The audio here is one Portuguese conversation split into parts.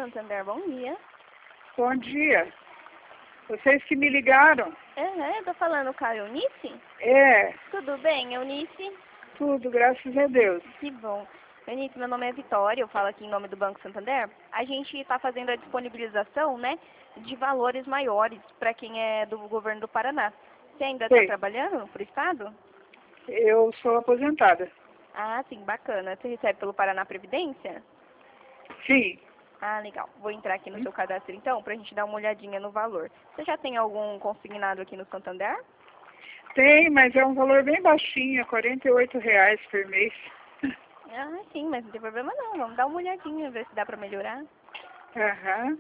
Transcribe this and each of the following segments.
Santander, bom dia. Bom dia. Vocês que me ligaram? Eu tô falando com a Eunice? É, Tudo bem, Eunice? tudo, graças a Deus. Que bom. Eunice, meu nome é Vitória, eu falo aqui em nome do Banco Santander. A gente está fazendo a disponibilização, né, de valores maiores para quem é do governo do Paraná. Você ainda está Sei. trabalhando para o Estado? Eu sou aposentada. Ah, sim, bacana. Você recebe pelo Paraná Previdência? Sim. Ah, legal. Vou entrar aqui no seu cadastro então, para a gente dar uma olhadinha no valor. Você já tem algum consignado aqui no Santander? Tem, mas é um valor bem baixinho, é R$ 48 por mês. Ah, sim, mas não tem problema não. Vamos dar uma olhadinha, ver se dá para melhorar. Aham.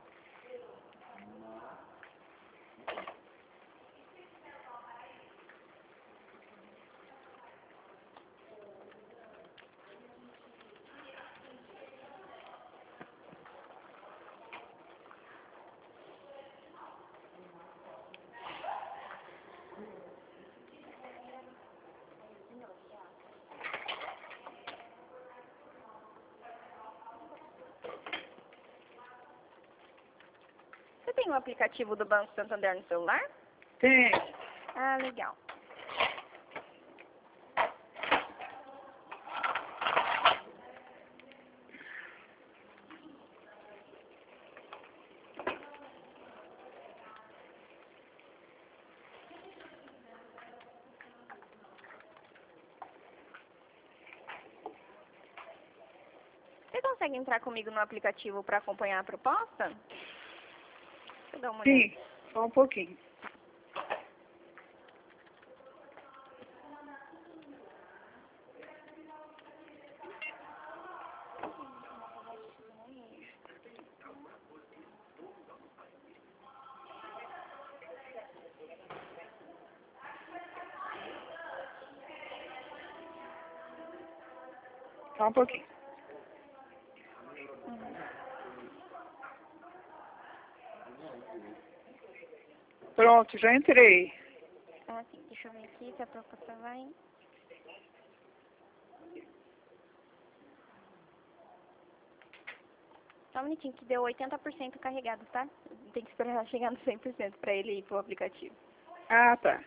Você tem um aplicativo do Banco Santander no celular? Tem. Ah, legal. Você consegue entrar comigo no aplicativo para acompanhar a proposta? Deixa eu dar uma olhada. Sim, só um pouquinho. Só um pouquinho. Pronto, já entrei. Ah, sim. Deixa eu ver aqui se a proposta vai. Só um minutinho que deu 80% carregado, tá? Tem que esperar chegar no 100% para ele ir pro aplicativo. Ah, tá.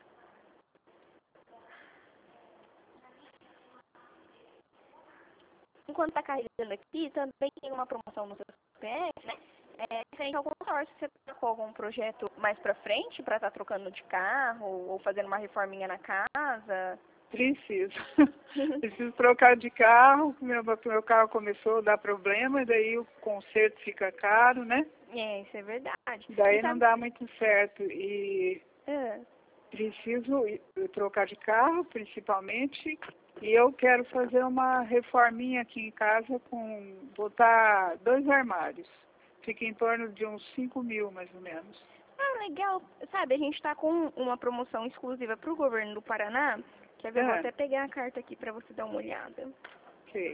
Enquanto tá carregando aqui, também tem uma promoção no seu CPF, né? Referente a algum consórcio, você trocou algum projeto mais pra frente, pra estar trocando de carro, ou fazendo uma reforminha na casa? Preciso. Preciso trocar de carro, meu carro começou a dar problema, e daí o conserto fica caro, né? É, isso é verdade. Daí E não sabe... dá muito certo. E preciso trocar de carro, principalmente, e eu quero fazer uma reforminha aqui em casa botar 2 armários. Fica em torno de uns 5.000, mais ou menos. Ah, legal. Sabe, a gente está com uma promoção exclusiva para o governo do Paraná. Quer ver? Eu vou até pegar a carta aqui para você dar uma olhada. Ok.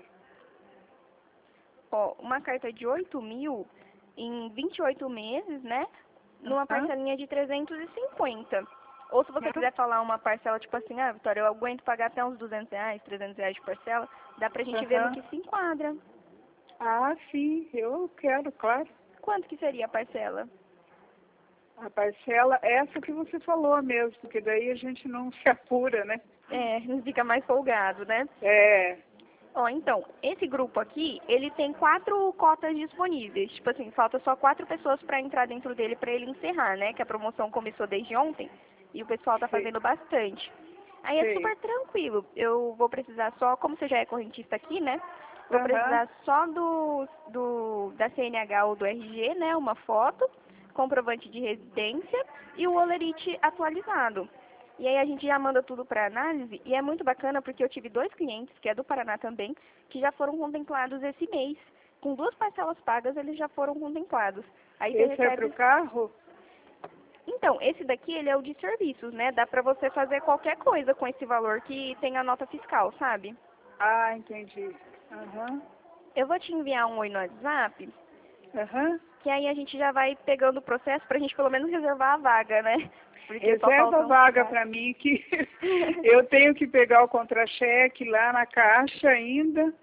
Ó, uma carta de 8.000 em 28 meses, né? Numa parcelinha de 350. Ou se você quiser falar uma parcela, tipo assim, ah, Vitória, eu aguento pagar até uns R$ 200, R$ 300 de parcela, dá pra gente ver no que se enquadra. Ah, sim, eu quero, claro. Quanto que seria a parcela? A parcela, essa que você falou mesmo, porque daí a gente não se apura, né? É, fica mais folgado, né? É. Ó, então, esse grupo aqui, ele tem 4 cotas disponíveis. Tipo assim, falta só 4 pessoas para entrar dentro dele para ele encerrar, né? Que a promoção começou desde ontem e o pessoal tá fazendo bastante. Aí é super tranquilo. Eu vou precisar só, como você já é correntista aqui, né? Vou precisar só da CNH ou do RG, né? Uma foto, comprovante de residência e o Olerite atualizado. E aí a gente já manda tudo para análise e é muito bacana porque eu tive 2 clientes, que é do Paraná também, que já foram contemplados esse mês. Com 2 parcelas pagas, eles já foram contemplados. Aí você Esse é para o carro? Então, esse daqui, ele é o de serviços, né? Dá pra você fazer qualquer coisa com esse valor que tem a nota fiscal, sabe? Ah, entendi. Eu vou te enviar um oi no WhatsApp, Aham. que aí a gente já vai pegando o processo pra gente pelo menos reservar a vaga, né? Porque só Reserva a faltam vaga para mim que eu tenho que pegar o contra-cheque lá na caixa ainda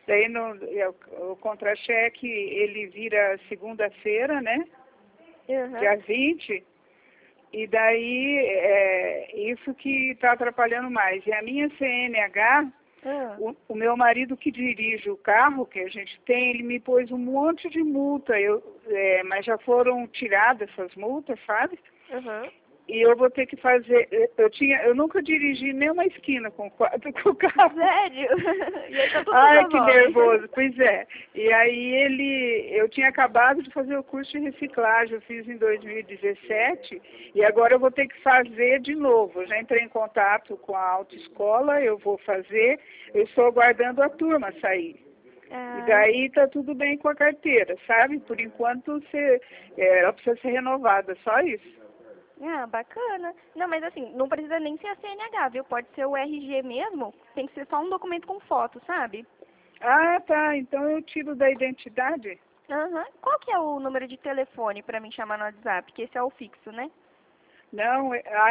Daí o contra-cheque, ele vira segunda-feira, né? Uhum. Dia 20. E daí, isso que está atrapalhando mais. E a minha CNH, o meu marido que dirige o carro que a gente tem, ele me pôs um monte de multa, mas já foram tiradas essas multas, sabe? Uhum. E eu vou ter que fazer, eu nunca dirigi nenhuma esquina com o carro. Sério? E aí tá tudo Ai, no que nome. nervoso, pois é. E aí eu tinha acabado de fazer o curso de reciclagem, eu fiz em 2017, e agora eu vou ter que fazer de novo. Eu já entrei em contato com a autoescola, eu vou fazer, eu estou aguardando a turma sair. E daí tá tudo bem com a carteira, sabe? Por enquanto ela precisa ser renovada, só isso. Ah, bacana. Não, mas assim, não precisa nem ser a CNH, viu? Pode ser o RG mesmo, tem que ser só um documento com foto, sabe? Ah, tá. Então eu tiro da identidade? Aham. Qual que é o número de telefone pra me chamar no WhatsApp? Que esse é o fixo, né? Não,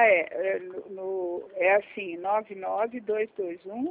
é assim, 99221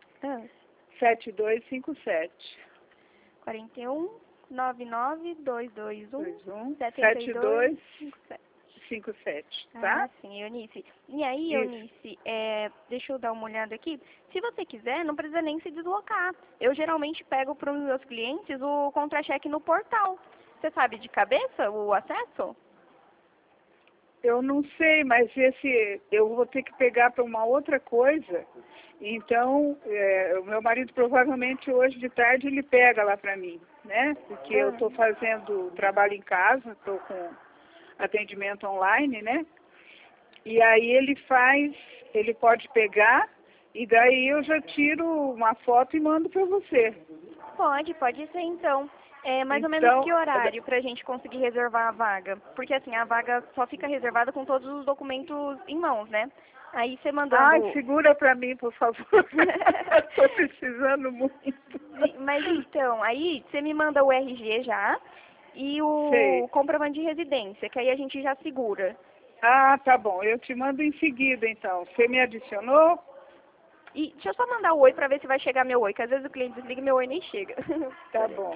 7257. 41 99 221 7257, 7257. tá? Ah, sim, Eunice. E aí, Isso. Eunice, deixa eu dar uma olhada aqui. Se você quiser, não precisa nem se deslocar. Eu geralmente pego para os meus clientes o contra-cheque no portal. Você sabe de cabeça o acesso? Eu não sei, mas eu vou ter que pegar para uma outra coisa. Então, o meu marido provavelmente hoje de tarde ele pega lá para mim, né? Porque eu estou fazendo trabalho em casa, estou com atendimento online, né? E aí ele pode pegar e daí eu já tiro uma foto e mando para você. Pode ser então. Mais ou Então, menos que horário pra gente conseguir reservar a vaga? Porque assim, a vaga só fica reservada com todos os documentos em mãos, né? Aí você mandando... Ai, segura para mim, por favor. Estou precisando muito. Mas então, aí você me manda o RG já e o Sei. comprovante de residência, que aí a gente já segura. Ah, tá bom. Eu te mando em seguida, então. Você me adicionou? E deixa eu só mandar o oi pra ver se vai chegar meu oi, que às vezes o cliente desliga e meu oi nem chega. Tá bom.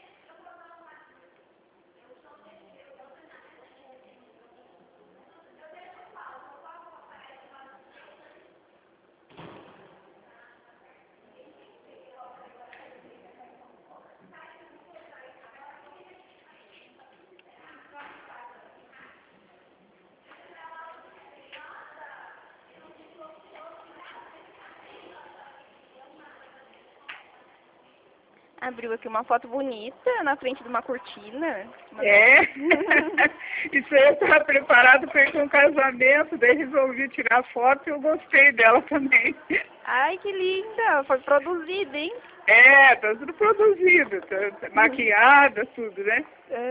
Abriu aqui uma foto bonita na frente de uma cortina. Isso aí eu estava preparado para ir com um casamento, daí resolvi tirar foto e eu gostei dela também. Ai, que linda! Foi produzida, hein? Tá tudo produzido, tá maquiada, tudo, né?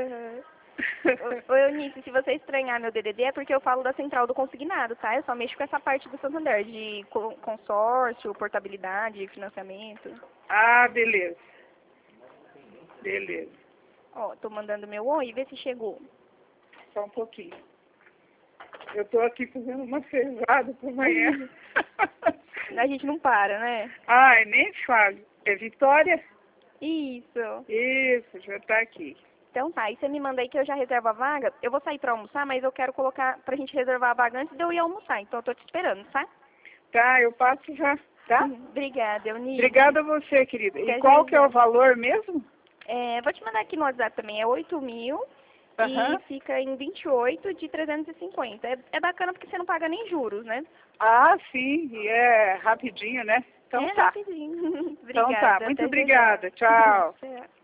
Ô, Eunice, se você estranhar meu DDD é porque eu falo da central do consignado, tá? Eu só mexo com essa parte do Santander, de consórcio, portabilidade, financiamento. Ah, beleza. Beleza. Ó, tô mandando meu oi, vê se chegou. Só um pouquinho. Eu tô aqui fazendo uma feijoada por manhã. A gente não para, né? Ai, nem te falo. É Vitória? Isso. Isso, já tá aqui. Então tá, aí você me manda aí que eu já reservo a vaga. Eu vou sair pra almoçar, mas eu quero colocar pra gente reservar a vaga antes de eu ir almoçar. Então eu tô te esperando, tá? Tá, eu passo já, tá? Obrigada, Eunice. Obrigada a você, querida. E qual que é o valor mesmo? Vou te mandar aqui no WhatsApp também, é 8.000 e fica em 28 de 350. É bacana porque você não paga nem juros, né? Ah, sim, e é rapidinho, né? Então tá. Rapidinho. Obrigada. Então tá, muito obrigada. Tchau.